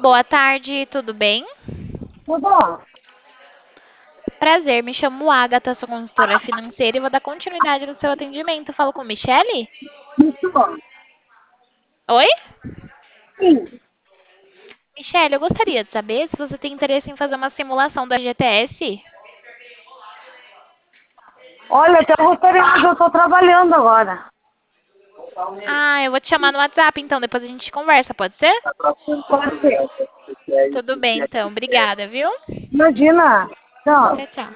Boa tarde, tudo bem? Tudo bom? Prazer, me chamo Agatha, sou consultora financeira e vou dar continuidade no seu atendimento. Falo com Michele? Muito bom. Oi? Sim. Michele, eu gostaria de saber se você tem interesse em fazer uma simulação da GTS. Olha, até gostaria, mas eu estou trabalhando agora. Ah, eu vou te chamar no WhatsApp, então depois a gente conversa, pode ser? Pode ser. Tudo bem, então. Obrigada, viu? Imagina. Então, Tchau, tchau.